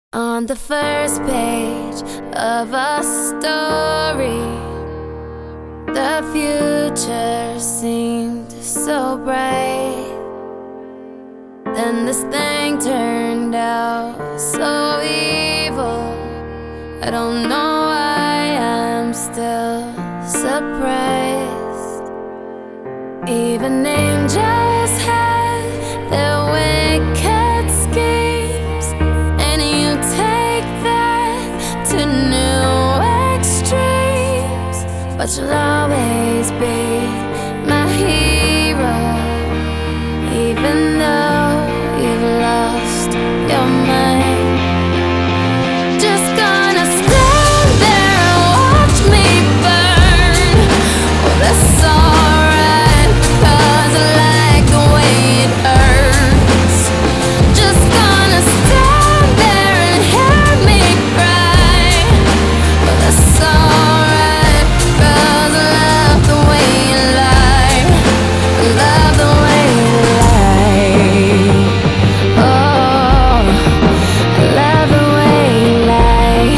On the first page of a story, the future seemed so bright. Then this thing turned out so evil. I don't know why I'm still surprised. Even angels have their wicked schemes, and you take that to new extremes. But you'll always be my hero, even though you've lost your mind. Just gonna stand there and watch me burn. Well, that's alright, 'cause I like the way it hurts. Just gonna stand there and hear me cry. Well, that's alright, 'cause I love the way you lie. I love the way you lie. Oh, I love the way you lie.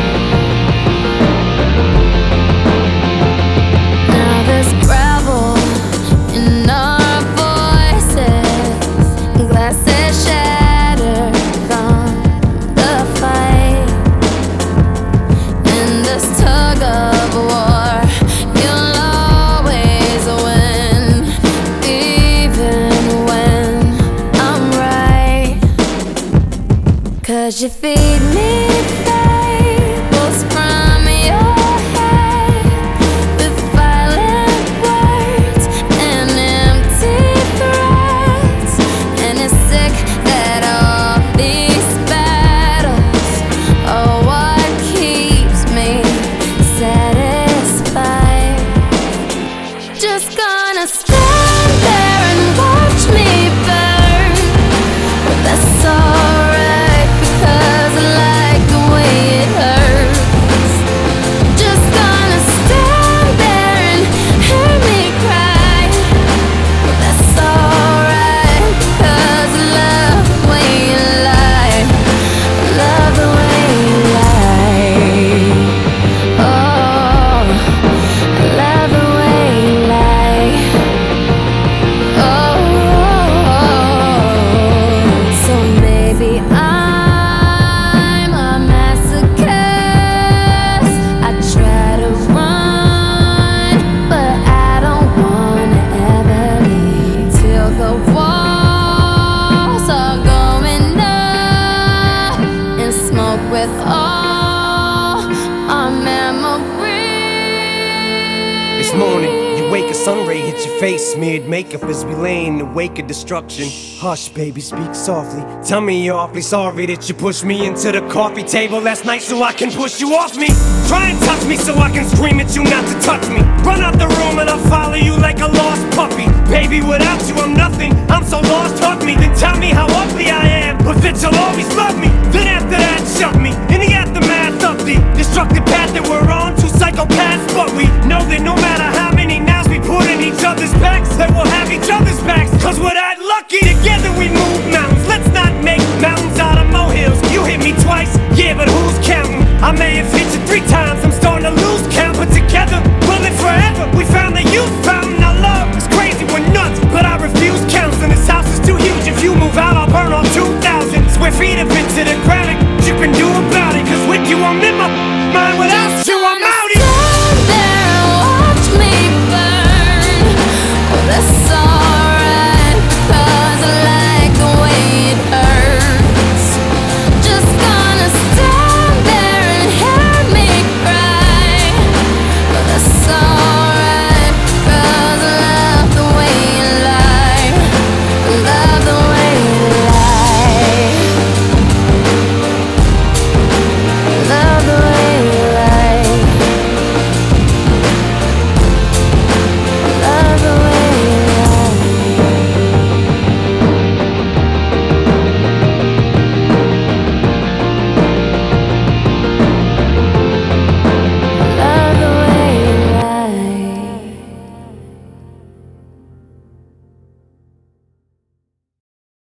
Now there's gravel in our voices, glasses shattered from the fight. In this tug of war, you'll always win, even when I'm right. 'Cause you feed me fables from your head, with violent words and empty threats. And it's sick that all these battles are what keeps me satisfied. Just gonna stand there and watch me burn. But that's alright, because I like the way it hurts. Just gonna stand there and hear me cry. But that's alright, because I love the way you lie. I love the way you lie. Oh, I love the way you lie. Oh, so maybe I'm a masochist. I try to run, but I don't wanna ever leave till the walls are going up in smoke with all our memories. It's morning, you wake, a sun ray hits your face, smeared makeup as we lay in the wake of destruction. Hush, baby, speak softly. Tell me you're awfully sorry that you pushed me into the coffee table last night so I can push you off me. Try and touch me so I can scream at you not to touch me. Run out the room and I'll follow you like a lost puppy. Baby, without you I'm nothing, I'm so lost, hug me. Then tell me how ugly I am, but that you'll always love me. Then